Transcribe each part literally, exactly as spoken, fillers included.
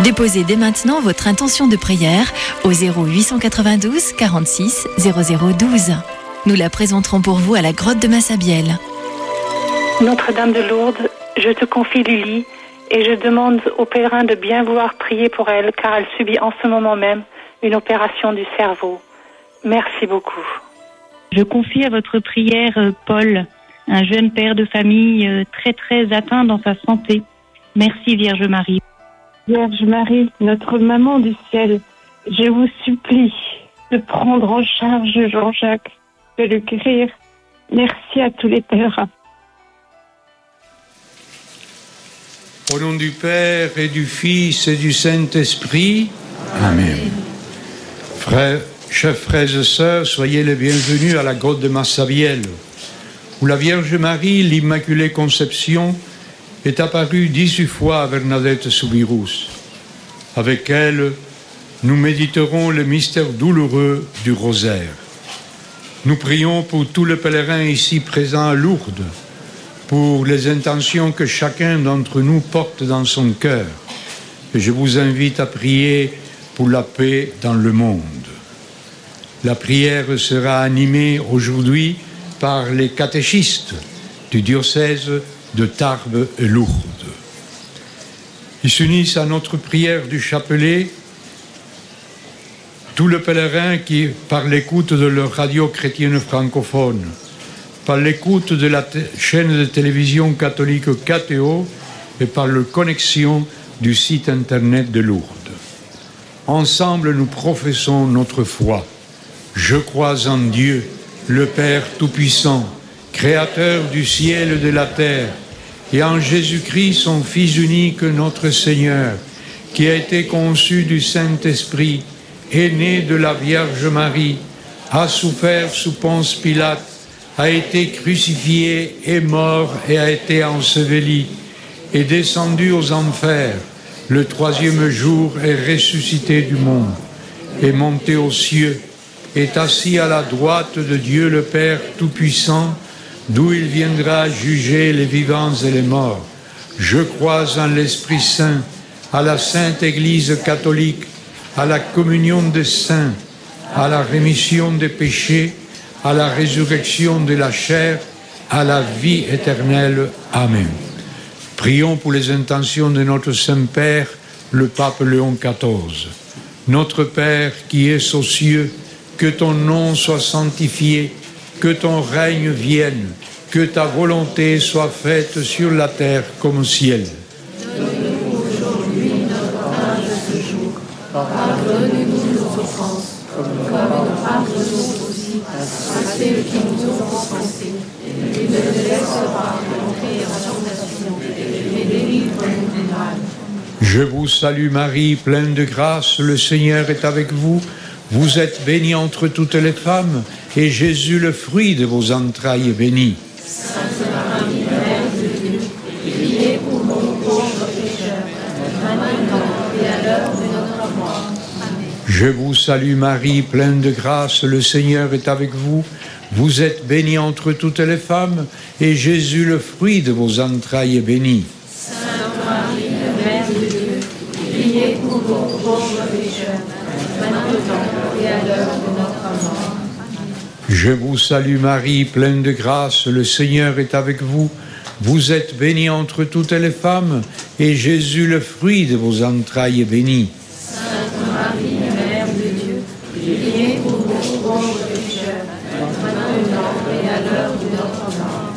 Déposez dès maintenant votre intention de prière au zéro huit cent quatre-vingt-douze quarante-six zéro zéro douze. Nous la présenterons pour vous à la grotte de Massabielle. Notre-Dame de Lourdes, je te confie Lily et je demande aux pèlerins de bien vouloir prier pour elle car elle subit en ce moment même une opération du cerveau. Merci beaucoup. Je confie à votre prière euh, Paul, un jeune père de famille euh, très très atteint dans sa santé. Merci Vierge Marie. Vierge Marie, notre maman du ciel, je vous supplie de prendre en charge Jean-Jacques, de le guérir. Merci à tous les pèlerins. Au nom du Père et du Fils et du Saint-Esprit. Amen. Frères, chers frères et sœurs, soyez les bienvenus à la grotte de Massabielle, où la Vierge Marie, l'Immaculée Conception, est apparue dix-huit fois à Bernadette Soubirous. Avec elle, nous méditerons le mystère douloureux du rosaire. Nous prions pour tous les pèlerins ici présents à Lourdes, pour les intentions que chacun d'entre nous porte dans son cœur. Et je vous invite à prier pour la paix dans le monde. La prière sera animée aujourd'hui par les catéchistes du diocèse de Tarbes et Lourdes. Ils s'unissent à notre prière du chapelet tous les pèlerins qui, par l'écoute de leur radio chrétienne francophone, par l'écoute de la t- chaîne de télévision catholique K T O et par la connexion du site internet de Lourdes. Ensemble, nous professons notre foi. Je crois en Dieu, le Père Tout-Puissant, Créateur du ciel et de la terre, et en Jésus-Christ, son Fils unique, notre Seigneur, qui a été conçu du Saint-Esprit, est né de la Vierge Marie, a souffert sous Ponce Pilate, a été crucifié, est mort et a été enseveli, est descendu aux enfers, le troisième jour est ressuscité du monde, est monté aux cieux, est assis à la droite de Dieu le Père Tout-Puissant, d'où il viendra juger les vivants et les morts. Je crois en l'Esprit Saint, à la Sainte Église catholique, à la communion des saints, à la rémission des péchés, à la résurrection de la chair, à la vie éternelle. Amen. Prions pour les intentions de notre Saint-Père, le Pape Léon quatorze. Notre Père qui es aux cieux, que ton nom soit sanctifié, que ton règne vienne, que ta volonté soit faite sur la terre comme au ciel. Donne-nous aujourd'hui notre pain de ce jour. Pardonne-nous nos offenses, comme nous pardonnons aussi à ceux qui nous ont offensés. Et ne nous laisse pas entrer en tentation, mais délivre-nous du mal. Je vous salue Marie, pleine de grâce, le Seigneur est avec vous. Vous êtes bénie entre toutes les femmes, et Jésus, le fruit de vos entrailles, est béni. Sainte Marie, Mère de Dieu, priez pour nous pauvres pécheurs, maintenant et à l'heure de notre mort. Amen. Je vous salue Marie, pleine de grâce, le Seigneur est avec vous. Vous êtes bénie entre toutes les femmes, et Jésus, le fruit de vos entrailles, est béni. Sainte Marie, Mère de Dieu, priez pour nous pauvres pécheurs, maintenant et à l'heure de notre mort. Je vous salue Marie, pleine de grâce, le Seigneur est avec vous. Vous êtes bénie entre toutes les femmes, et Jésus, le fruit de vos entrailles, est béni. Sainte Marie, Mère de Dieu, priez pour nous pauvres pécheurs, maintenant et à l'heure de notre mort.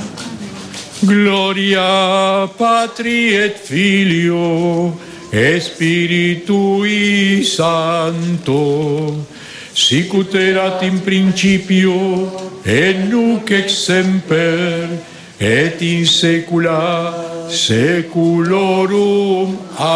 Gloria Patri et Filio et Spiritui Sancto, sicut erat in principio et nunc et semper et in saecula saeculorum.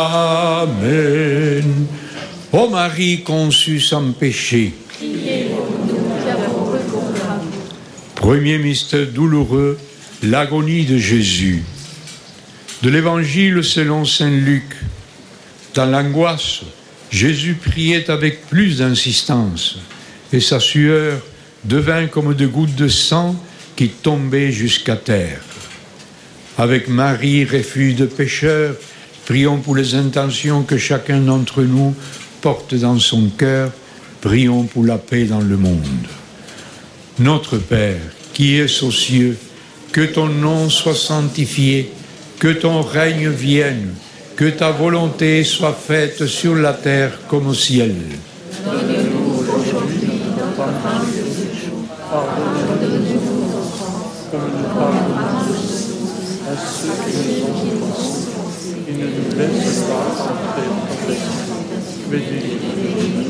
Amen. Ô Marie conçue sans péché, Priez pour nous qui avons recours à vous. premier mystère douloureux, l'agonie de Jésus. De l'Évangile selon saint Luc. Dans l'angoisse, Jésus priait avec plus d'insistance, et sa sueur devint comme de gouttes de sang qui tombaient jusqu'à terre. Avec Marie, refuge de pécheurs, Prions pour les intentions que chacun d'entre nous porte dans son cœur. Prions pour la paix dans le monde. Notre Père, qui es aux cieux, que ton nom soit sanctifié, que ton règne vienne, que ta volonté soit faite sur la terre comme au ciel. Donne-nous aujourd'hui notre pain de ce jour. Pardonne-nous nos offenses, comme nous pardonnons à ceux qui nous ont offensés. Et ne nous laisse pas entrer en tentation, mais délivre-nous.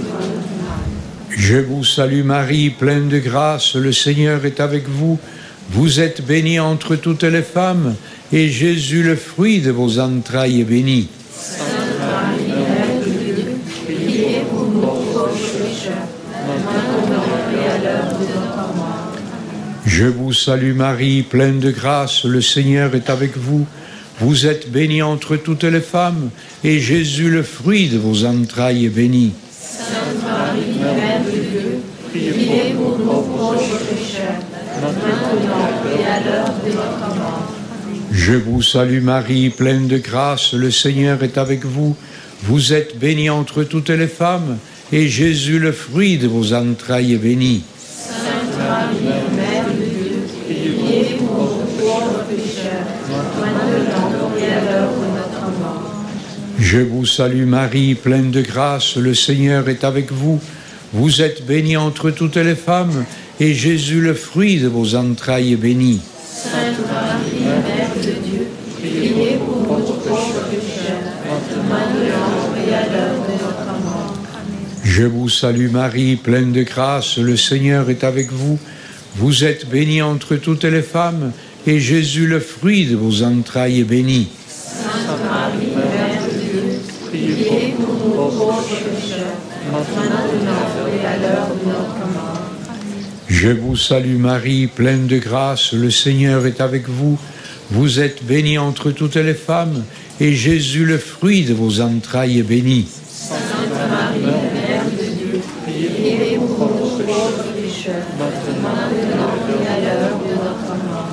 Je vous salue Marie, pleine de grâce, le Seigneur est avec vous. Vous êtes bénie entre toutes les femmes, et Jésus, le fruit de vos entrailles, est béni. Sainte Marie, Mère de Dieu, priez pour nous pauvres pécheurs, maintenant et à l'heure de notre mort. Je vous salue Marie, pleine de grâce, le Seigneur est avec vous. Vous êtes bénie entre toutes les femmes, et Jésus, le fruit de vos entrailles, est béni. Sainte Marie, Mère de Dieu, priez pour nous pauvres pécheurs, maintenant et à l'heure de notre mort. Je vous salue Marie, pleine de grâce, le Seigneur est avec vous. Vous êtes bénie entre toutes les femmes, et Jésus, le fruit de vos entrailles, est béni. Sainte Marie, Mère de Dieu, priez pour nous pauvres pécheurs, maintenant et à l'heure de notre mort. Je vous salue Marie, pleine de grâce, le Seigneur est avec vous. Vous êtes bénie entre toutes les femmes, et Jésus, le fruit de vos entrailles, est béni. Sainte Marie, Mère de Dieu, priez pour nous pauvres pécheurs, maintenant et à l'heure de notre mort. Je vous salue Marie, pleine de grâce, le Seigneur est avec vous. Vous êtes bénie entre toutes les femmes, et Jésus, le fruit de vos entrailles, est béni. Sainte Marie, Mère de Dieu, priez pour nous pauvres pécheurs, maintenant et à l'heure de notre mort. Je vous salue Marie, pleine de grâce, le Seigneur est avec vous. Vous êtes bénie entre toutes les femmes, et Jésus, le fruit de vos entrailles, est béni. Sainte Marie, Mère de Dieu, priez pour nous pauvres pécheurs, maintenant et à l'heure de notre mort.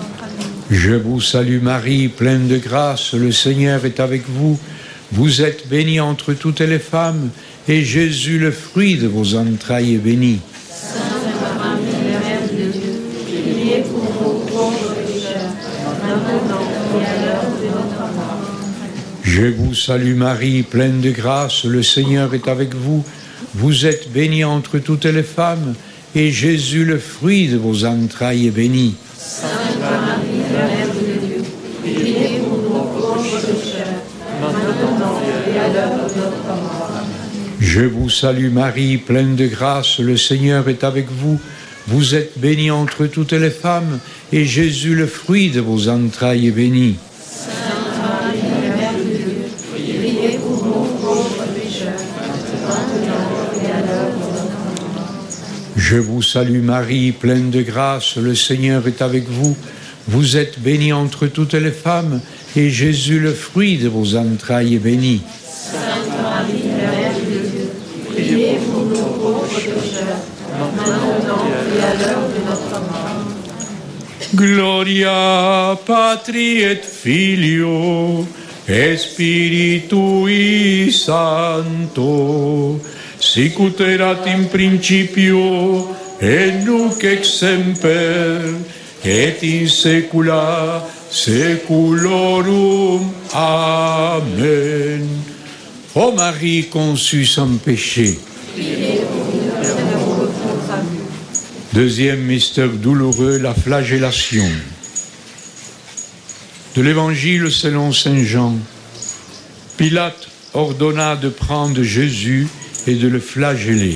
Je vous salue Marie, pleine de grâce, le Seigneur est avec vous. Vous êtes bénie entre toutes les femmes, et Jésus, le fruit de vos entrailles, est béni. Sainte Marie, Mère de Dieu, priez pour nous pauvres pécheurs, maintenant et à l'heure de notre mort. Je vous salue Marie, pleine de grâce, le Seigneur est avec vous. Vous êtes bénie entre toutes les femmes, et Jésus, le fruit de vos entrailles, est béni. Sainte Marie, Mère de Dieu, priez pour nous pauvres pécheurs, maintenant et à l'heure de notre mort. Je vous salue Marie, pleine de grâce, le Seigneur est avec vous. Vous êtes bénie entre toutes les femmes, et Jésus, le fruit de vos entrailles, est béni. Sainte Marie, Mère de Dieu, priez pour nous pauvres pécheurs, maintenant et à l'heure de notre mort. Je vous salue Marie, pleine de grâce, le Seigneur est avec vous. Vous êtes bénie entre toutes les femmes, et Jésus, le fruit de vos entrailles, est béni. Sainte Marie, Mère de Dieu, priez pour nous pauvres pécheurs, maintenant et à l'heure de notre mort. Gloria Patri et Filio et Spiritui Sancto, sic ut erat in principio et nunc et semper et in saecula saeculorum. Amen. Ô Marie conçue sans péché. Deuxième mystère douloureux, la flagellation. De l'Évangile selon saint Jean. Pilate ordonna de prendre Jésus et de le flageller.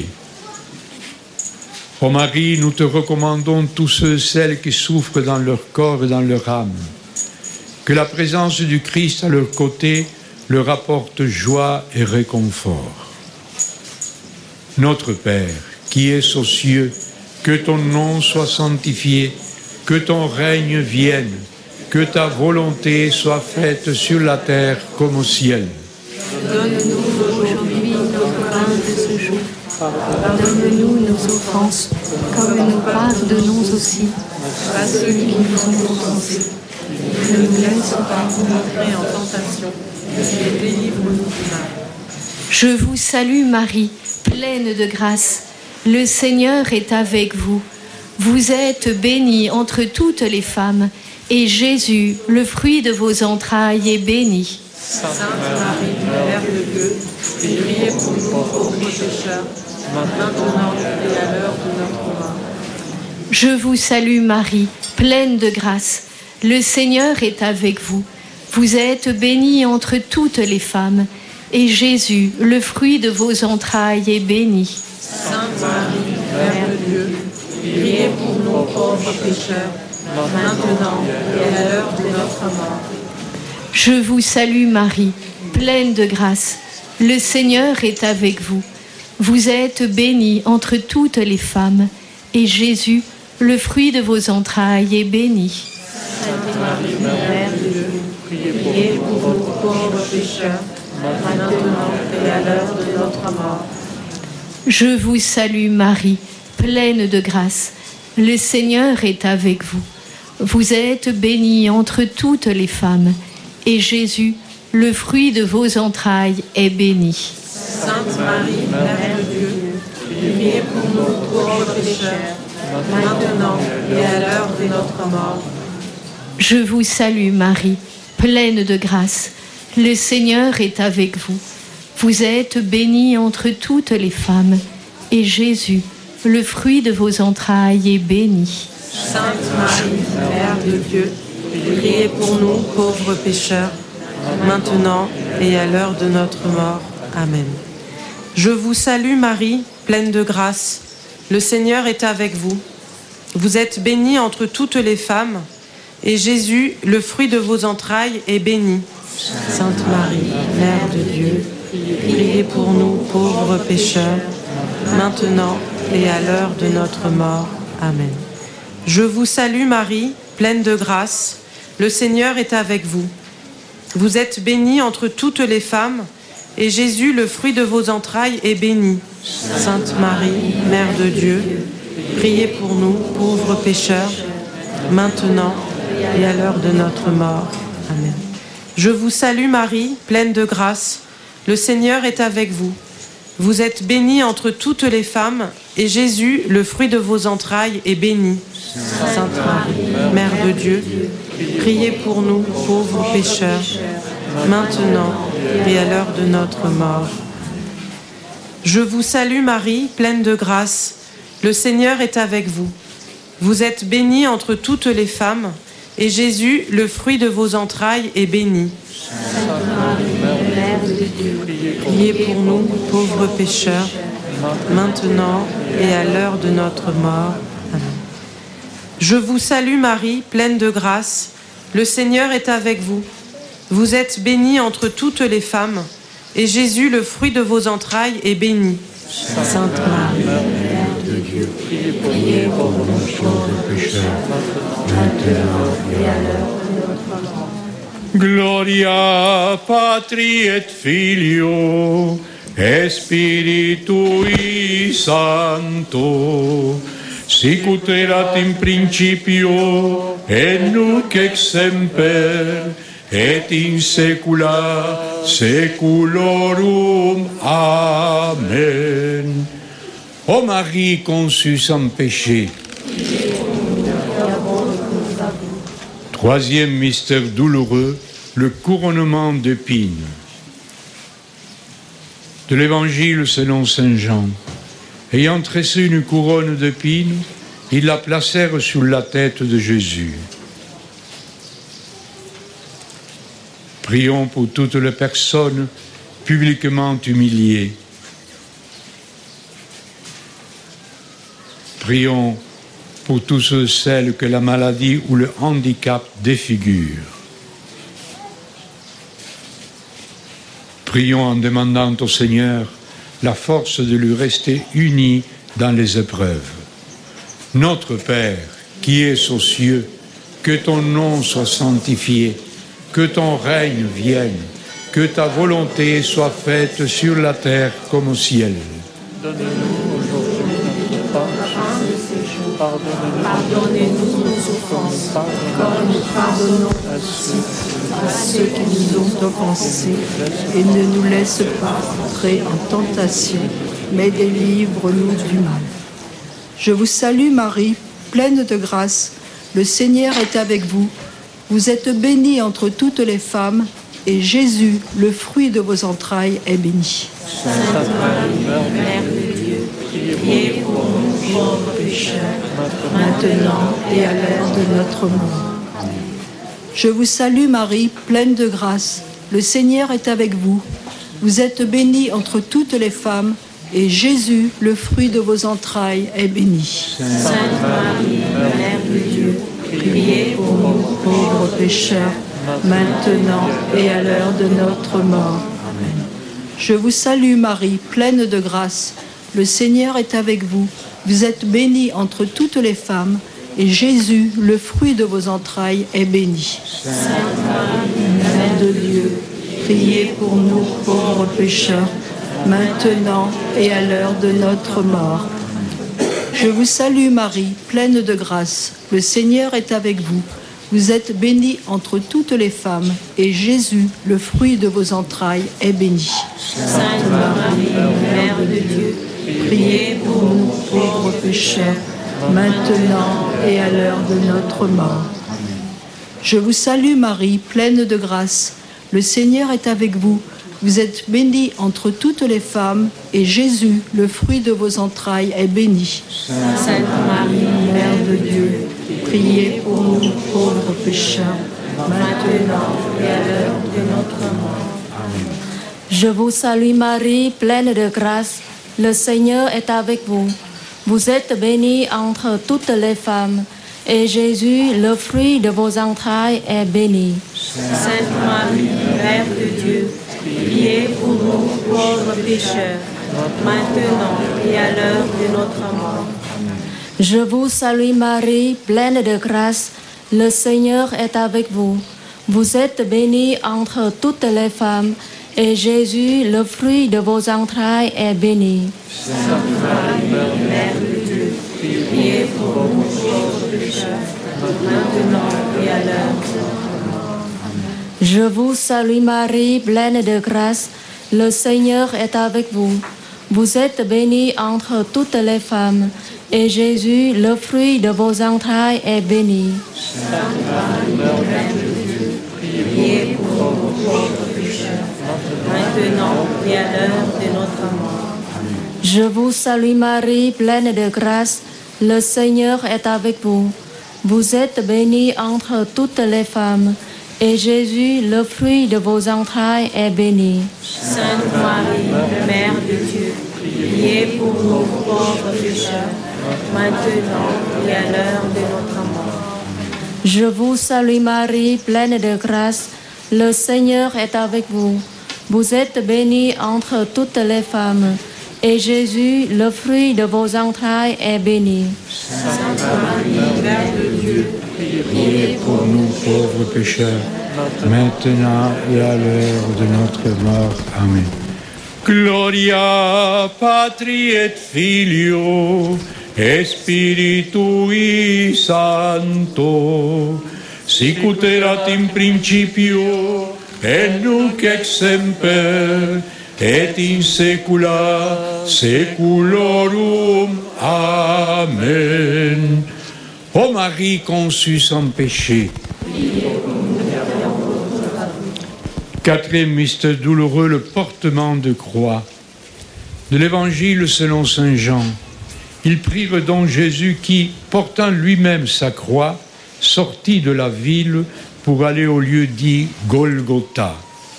Ô Marie, nous te recommandons tous ceux et celles qui souffrent dans leur corps et dans leur âme. Que la présence du Christ à leur côté leur apporte joie et réconfort. Notre Père, qui es aux cieux, que ton nom soit sanctifié, que ton règne vienne, que ta volonté soit faite sur la terre comme au ciel. Donne-nous aujourd'hui notre pain de ce jour. Pardonne-nous nos offenses, comme nous pardonnons aussi à ceux qui nous ont offensés. Ne nous laisse pas entrer en tentation, et délivre-nous du mal. Je vous salue Marie, pleine de grâce. Le Seigneur est avec vous. Vous êtes bénie entre toutes les femmes, et Jésus, le fruit de vos entrailles, est béni. Sainte Marie, Mère de Dieu, priez pour nous pauvres pécheurs, maintenant et à l'heure de notre mort. Je vous salue Marie, pleine de grâce. Le Seigneur est avec vous. Vous êtes bénie entre toutes les femmes, et Jésus, le fruit de vos entrailles, est béni. Sainte Marie, Mère de Dieu, priez pour nous pauvres pécheurs, maintenant et à l'heure de notre mort. Je vous salue Marie, pleine de grâce. Le Seigneur est avec vous. Vous êtes bénie entre toutes les femmes, et Jésus, le fruit de vos entrailles, est béni. Sainte Marie, Mère de Dieu, priez pour nous pauvres pécheurs, maintenant et à l'heure de notre mort. Je vous salue Marie, pleine de grâce. Le Seigneur est avec vous. Vous êtes bénie entre toutes les femmes, et Jésus, le fruit de vos entrailles, est béni. Sainte Marie, Mère de Dieu, priez pour nous pauvres pécheurs, maintenant et à l'heure de notre mort. Je vous salue Marie, pleine de grâce. Le Seigneur est avec vous. Vous êtes bénie entre toutes les femmes, et Jésus, le fruit de vos entrailles, est béni. Sainte Marie, Mère de Dieu, priez pour nous pauvres pécheurs, maintenant et à l'heure de notre mort. Amen. Je vous salue Marie, pleine de grâce. Le Seigneur est avec vous. Vous êtes bénie entre toutes les femmes, et Jésus, le fruit de vos entrailles, est béni. Sainte Marie, Mère de Dieu, priez pour nous pauvres pécheurs, maintenant et à l'heure de notre mort. Amen. Je vous salue Marie, pleine de grâce. Le Seigneur est avec vous. Vous êtes bénie entre toutes les femmes, et Jésus, le fruit de vos entrailles, est béni. Sainte Marie, Mère de Dieu, priez pour nous, pauvres pécheurs, maintenant et à l'heure de notre mort. Amen. Je vous salue Marie, pleine de grâce. Le Seigneur est avec vous. Vous êtes bénie entre toutes les femmes, et Jésus, le fruit de vos entrailles, est béni. Sainte Marie, Mère de Dieu, priez pour nous, pauvres pécheurs, maintenant et à l'heure de notre mort. Je vous salue Marie, pleine de grâce. Le Seigneur est avec vous. Vous êtes bénie entre toutes les femmes, et Jésus, le fruit de vos entrailles, est béni. Sainte Marie, Mère de Dieu, priez pour nous, pauvres pécheurs, maintenant et à l'heure de notre mort. Amen. Je vous salue Marie, pleine de grâce. Le Seigneur est avec vous. Vous êtes bénie entre toutes les femmes, et Jésus, le fruit de vos entrailles, est béni. Sainte Marie, Mère de Dieu, priez pour nous pauvres pécheurs, maintenant et à l'heure de notre mort. Gloria Patri et Filio et Spiritui Sancto, sicut erat in principio et nunc et semper et in saecula saeculorum. Amen. Ô Marie conçue sans péché. Troisième mystère douloureux, le couronnement d'épines. De l'Évangile selon saint Jean. Ayant tressé une couronne d'épines, ils la placèrent sur la tête de Jésus. Prions pour toutes les personnes publiquement humiliées. Prions pour tous ceux et celles que la maladie ou le handicap défigure. Prions en demandant au Seigneur la force de lui rester unis dans les épreuves. Notre Père, qui es aux cieux, que ton nom soit sanctifié, que ton règne vienne, que ta volonté soit faite sur la terre comme au ciel. Donne-nous aujourd'hui notre pain de ce jour. Pardonnez-nous nos offenses, comme nous pardonnons à ceux, à ceux qui nous ont offensés. Et ne nous laisse pas entrer en tentation, mais délivre-nous du mal. Je vous salue Marie, pleine de grâce. Le Seigneur est avec vous. Vous êtes bénie entre toutes les femmes, et Jésus, le fruit de vos entrailles, est béni. Sainte Marie, Mère de Dieu, priez pour nous pauvres pécheurs, maintenant et à l'heure de notre mort. Je vous salue Marie, pleine de grâce. Le Seigneur est avec vous. Vous êtes bénie entre toutes les femmes, et Jésus, le fruit de vos entrailles, est béni. Sainte Marie, Mère de Dieu, priez pour nous pauvres pécheurs, maintenant et à l'heure de notre mort. Amen. Je vous salue Marie, pleine de grâce. Le Seigneur est avec vous. Vous êtes bénie entre toutes les femmes, et Jésus, le fruit de vos entrailles, est béni. Sainte Marie, Mère de Dieu, priez pour nous pauvres pécheurs, maintenant et à l'heure de notre mort. Je vous salue Marie, pleine de grâce. Le Seigneur est avec vous. Vous êtes bénie entre toutes les femmes, et Jésus, le fruit de vos entrailles, est béni. Sainte Marie, Mère de Dieu, priez pour nous pauvres pécheurs, maintenant et à l'heure de notre mort. Je vous salue Marie, pleine de grâce. Le Seigneur est avec vous. Vous êtes bénie entre toutes les femmes, et Jésus, le fruit de vos entrailles, est béni. Sainte Marie, Mère de Dieu, priez pour nous pauvres pécheurs, maintenant et à l'heure de notre mort. Amen. Je vous salue Marie, pleine de grâce. Le Seigneur est avec vous. Vous êtes bénie entre toutes les femmes, et Jésus, le fruit de vos entrailles, est béni. Sainte Marie, Mère de Dieu, priez pour nous pauvres pécheurs, maintenant et à l'heure de notre mort. Je vous salue Marie, pleine de grâce. Le Seigneur est avec vous. Vous êtes bénie entre toutes les femmes, et Jésus, le fruit de vos entrailles, est béni. Sainte Marie, Mère de Dieu, priez pour nous pauvres pécheurs, maintenant et à l'heure de notre mort. Je vous salue Marie, pleine de grâce. Le Seigneur est avec vous. Vous êtes bénie entre toutes les femmes, et Jésus, le fruit de vos entrailles, est béni. Sainte Marie, Mère de Dieu, priez pour nous pauvres pécheurs, maintenant et à l'heure de notre mort. Je vous salue Marie, pleine de grâce. Le Seigneur est avec vous. Vous êtes bénie entre toutes les femmes, et Jésus, le fruit de vos entrailles, est béni. Sainte Marie, Mère de Dieu, priez pour nous pauvres pécheurs, maintenant et à l'heure de notre mort. Je vous salue Marie, pleine de grâce. Le Seigneur est avec vous. Vous êtes bénie entre toutes les femmes, et Jésus, le fruit de vos entrailles, est béni. Sainte Marie, Mère de Dieu, priez pour nous pauvres pécheurs, maintenant et à l'heure de notre mort. Amen. Gloria Patri et Filio et Spiritui Sancto, sic ut erat in principio et nunc et semper et in saecula saeculorum. Amen. Ô Marie conçue sans péché. Quatrième mystère douloureux, le portement de croix. De l'Évangile selon saint Jean. Ils prirent donc Jésus qui, portant lui-même sa croix, sortit de la ville pour aller au lieu dit Golgotha.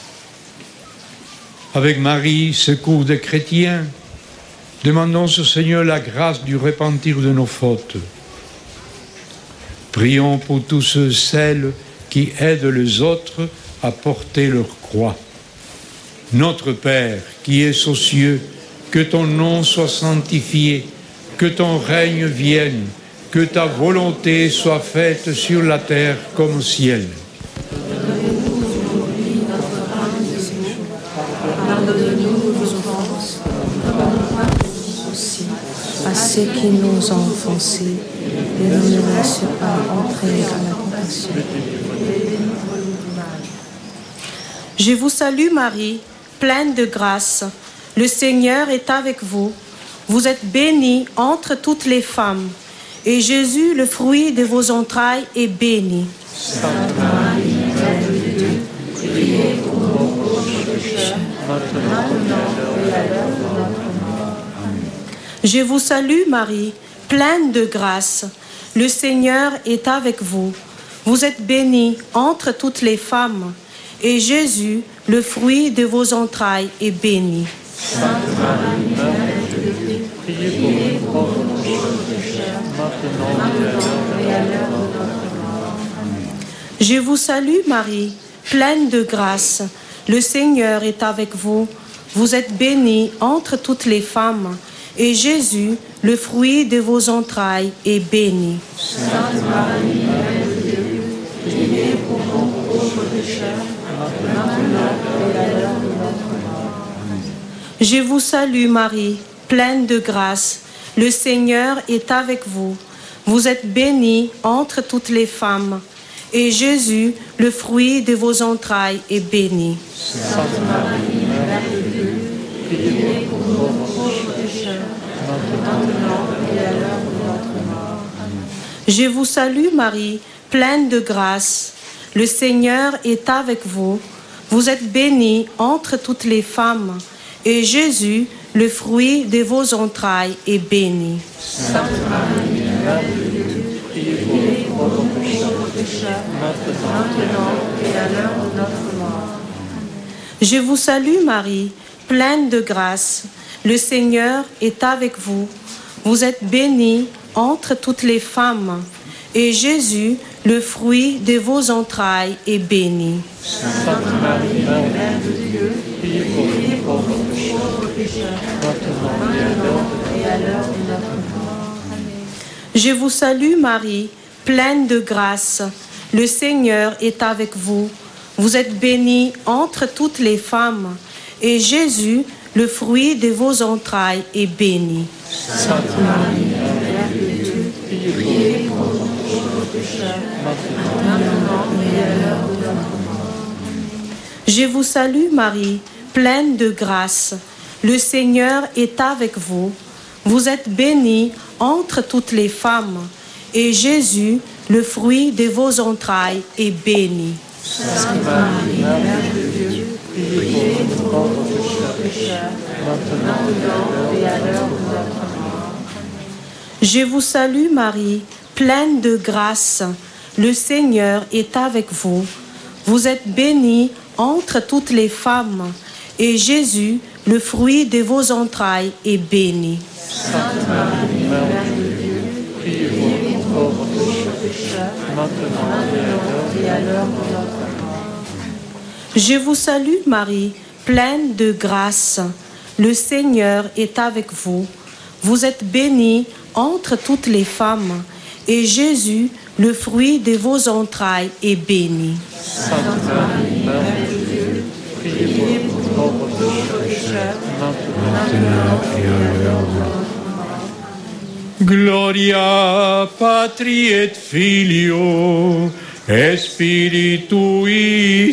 Avec Marie, secours des chrétiens, demandons au Seigneur la grâce du repentir de nos fautes. Prions pour tous ceux, celles qui aident les autres à porter leur croix. Notre Père, qui es aux cieux, que ton nom soit sanctifié, que ton règne vienne, que ta volonté soit faite sur la terre comme au ciel. Donne-nous aujourd'hui notre pain de ce jour. Pardonne-nous nos offenses, comme nous pardonnons aussi à ceux ceux qui nous ont offensés, et ne nous laisse pas entrer dans la tentation. Je vous salue Marie, pleine de grâce. Le Seigneur est avec vous. Vous êtes bénie entre toutes les femmes. Et Jésus, le fruit de vos entrailles, est béni. Sainte Marie, Mère de Dieu, priez pour nous pauvres pécheurs, maintenant et à l'heure de notre mort. Amen. Je vous salue Marie, pleine de grâce. Le Seigneur est avec vous. Vous êtes bénie entre toutes les femmes. Et Jésus, le fruit de vos entrailles, est béni. Sainte Marie, Mère de Dieu, priez pour nous pauvres pécheurs, maintenant et à l'heure de notre mort. Amen. Je vous salue Marie, pleine de grâce. Le Seigneur est avec vous. Vous êtes bénie entre toutes les femmes. Et Jésus, le fruit de vos entrailles, est béni. Sainte Marie, Mère de Dieu, priez pour nous pauvres pécheurs, maintenant et à l'heure de notre mort. Amen. Je vous salue Marie, pleine de grâce. Le Seigneur est avec vous. Vous êtes bénie entre toutes les femmes. Et Jésus, le fruit de vos entrailles, est béni. Sainte Marie, Mère de Dieu, priez pour nous pauvres pécheurs, maintenant et à l'heure de notre mort. Amen. Je vous salue Marie, pleine de grâce. Le Seigneur est avec vous. Vous êtes bénie entre toutes les femmes. Et Jésus, le fruit de vos entrailles, est béni. Sainte Marie, Mère de Dieu, priez pour nous pauvres pécheurs, maintenant et à l'heure de notre mort. Je vous salue Marie, pleine de grâce. Le Seigneur est avec vous. Vous êtes bénie entre toutes les femmes. Et Jésus, le fruit de vos entrailles, est béni. Sainte Marie, Mère de Dieu, priez pour nous pauvres pécheurs, maintenant et à l'heure de notre mort. Amen. Je vous salue Marie, pleine de grâce. Le Seigneur est avec vous. Vous êtes bénie entre toutes les femmes. Et Jésus, le fruit de vos entrailles, est béni. Sainte Marie, Mère de Dieu, priez pour nous pauvres pécheurs, maintenant et à l'heure de notre mort. Je vous salue Marie, pleine de grâce. Le Seigneur est avec vous. Vous êtes bénie entre toutes les femmes. Et Jésus, le fruit de vos entrailles, est béni. Sainte Marie, Mère de Dieu, priez pour nous pauvres pécheurs, maintenant et à l'heure de notre mort. Je vous salue Marie, pleine de grâce. Le Seigneur est avec vous. Vous êtes bénie entre toutes les femmes. Et Jésus, le fruit de vos entrailles, est béni. Sainte Marie, Mère de Dieu, priez pour nous pauvres pécheurs, maintenant et à l'heure de notre mort. Je vous salue Marie, pleine de grâce. Le Seigneur est avec vous. Vous êtes bénie entre toutes les femmes. Et Jésus, le fruit de vos entrailles, est béni. Sainte Marie, Mère de Dieu, priez pour nous pauvres pécheurs, maintenant et à l'heure de notre mort. Gloria Patri et Filio et Spiritui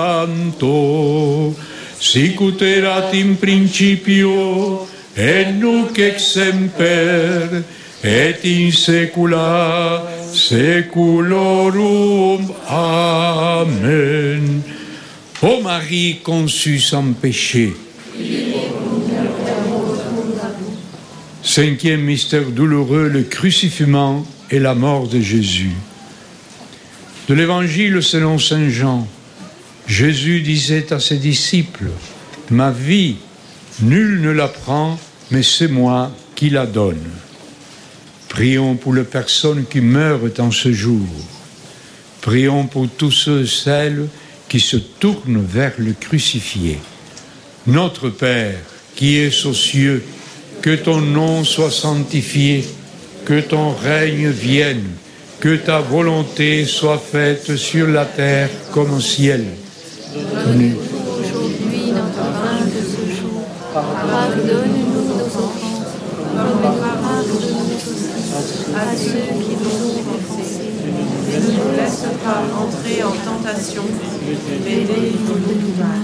Sancto, sicut erat in principio et nunc et semper et in saecula saeculorum. Amen. Ô Marie conçue sans péché. Cinquième mystère douloureux, le crucifixion et la mort de Jésus. De l'Évangile selon saint Jean, Jésus disait à ses disciples, « Ma vie, nul ne la prend, mais c'est moi qui la donne. » Prions pour les personnes qui meurent en ce jour. Prions pour tous ceux et celles qui se tournent vers le crucifié. Notre Père, qui es aux cieux, que ton nom soit sanctifié, que ton règne vienne, que ta volonté soit faite sur la terre comme au ciel. Donne-nous aujourd'hui notre pain de ce jour. Pardonne-nous nos offenses, comme nous pardonnons ceux qui nous ont offensés. Ne nous laisse pas entrer en tentation, mais délivre-nous du mal.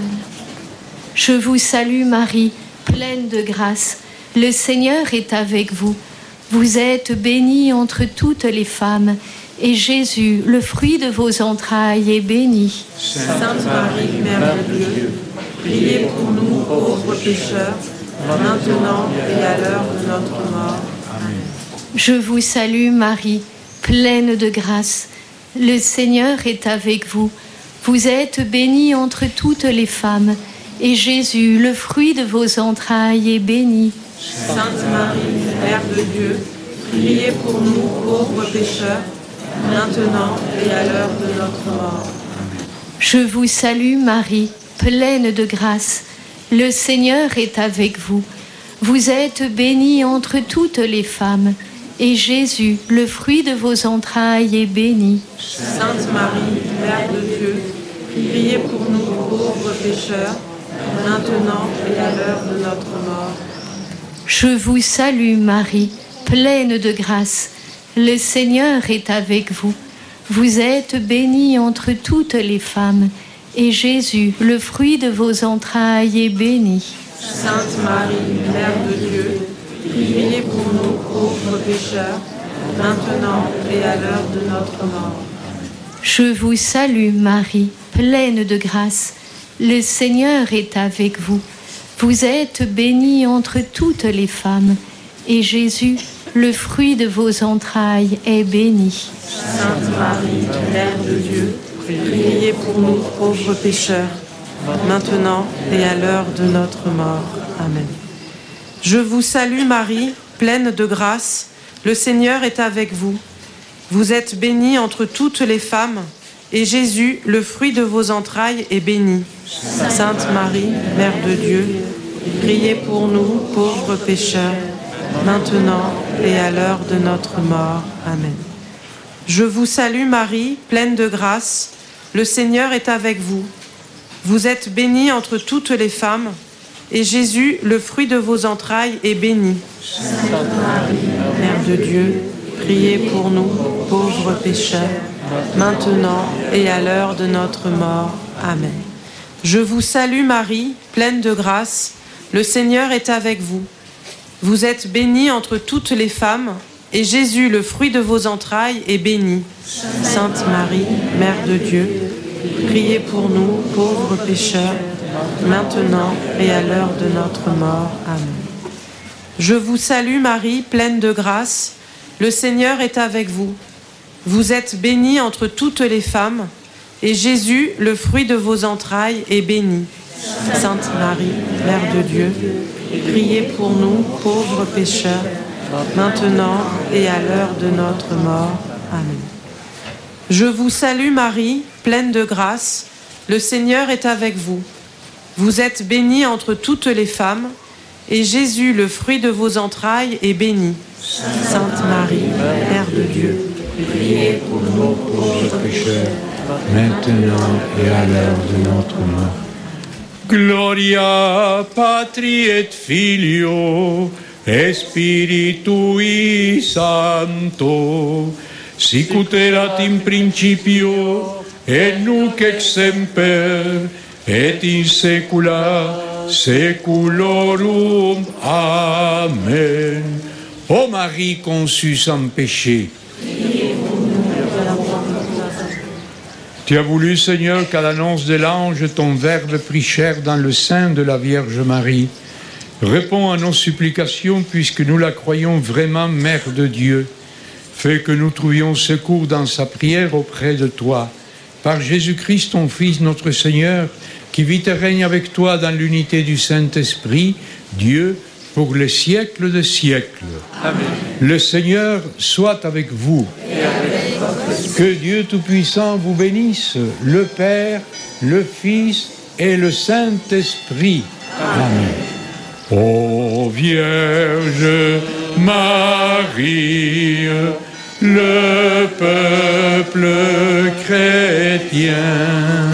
Je vous salue Marie, pleine de grâce. Le Seigneur est avec vous. Vous êtes bénie entre toutes les femmes, et Jésus, le fruit de vos entrailles, est béni. Sainte Marie, Mère de Dieu, priez pour nous pauvres pécheurs, maintenant et à l'heure de notre mort. Amen. Je vous salue Marie, pleine de grâce. Le Seigneur est avec vous. Vous êtes bénie entre toutes les femmes, et Jésus, le fruit de vos entrailles, est béni. Sainte Marie, Mère de Dieu, priez pour nous pauvres pécheurs, maintenant et à l'heure de notre mort. Je vous salue Marie, pleine de grâce. Le Seigneur est avec vous. Vous êtes bénie entre toutes les femmes, et Jésus, le fruit de vos entrailles, est béni. Sainte Marie, Mère de Dieu, priez pour nous pauvres pécheurs, maintenant et à l'heure de notre mort. Je vous salue Marie, pleine de grâce. Le Seigneur est avec vous. Vous êtes bénie entre toutes les femmes, et Jésus, le fruit de vos entrailles, est béni. Sainte Marie, Mère de Dieu, priez pour nous pauvres pécheurs, maintenant et à l'heure de notre mort. Je vous salue Marie, pleine de grâce. Le Seigneur est avec vous. Vous êtes bénie entre toutes les femmes, et Jésus, le fruit de vos entrailles, est béni. Sainte Marie, Mère de Dieu, priez pour nous pauvres pécheurs, maintenant et à l'heure de notre mort. Amen. Je vous salue Marie, pleine de grâce, le Seigneur est avec vous. Vous êtes bénie entre toutes les femmes, et Jésus, le fruit de vos entrailles, est béni. Sainte Marie, Mère de Dieu, priez pour nous pauvres pécheurs, maintenant et à l'heure de notre mort. Amen. Je vous salue Marie, pleine de grâce, le Seigneur est avec vous. Vous êtes bénie entre toutes les femmes, et Jésus, le fruit de vos entrailles, est béni. Sainte Marie, Mère de Dieu, priez pour nous, pauvres pécheurs, maintenant et à l'heure de notre mort. Amen. Je vous salue Marie, pleine de grâce, le Seigneur est avec vous. Vous êtes bénie entre toutes les femmes, et Jésus, le fruit de vos entrailles, est béni. Sainte Marie, Mère de Dieu, priez pour nous, pauvres pécheurs, maintenant et à l'heure de notre mort. Amen. Je vous salue Marie, pleine de grâce, le Seigneur est avec vous. Vous êtes bénie entre toutes les femmes, et Jésus, le fruit de vos entrailles, est béni. Sainte Marie, Mère de Dieu, priez pour nous, pauvres pécheurs, maintenant et à l'heure de notre mort. Amen. Je vous salue Marie, pleine de grâce, le Seigneur est avec vous. Vous êtes bénie entre toutes les femmes, et Jésus, le fruit de vos entrailles, est béni. Sainte Marie, Mère de Dieu, priez pour nous pauvres pécheurs, maintenant et à l'heure de notre mort. Gloria Patri et Filio et Spiritui Sancto, sic ut erat in principio et nunc et semper et in saecula saeculorum. Amen. Ô Marie conçue sans péché, tu as voulu, Seigneur, qu'à l'annonce de l'ange, ton Verbe prit chair dans le sein de la Vierge Marie. Réponds à nos supplications, puisque nous la croyons vraiment Mère de Dieu. Fais que nous trouvions secours dans sa prière auprès de toi. Par Jésus-Christ, ton Fils, notre Seigneur, qui vit et règne avec toi dans l'unité du Saint-Esprit, Dieu, pour les siècles de siècles. Amen. Le Seigneur soit avec vous. Et avec votre esprit. Que Dieu Tout-Puissant vous bénisse, le Père, le Fils et le Saint-Esprit. Amen. Amen. Ô Vierge Marie, le peuple chrétien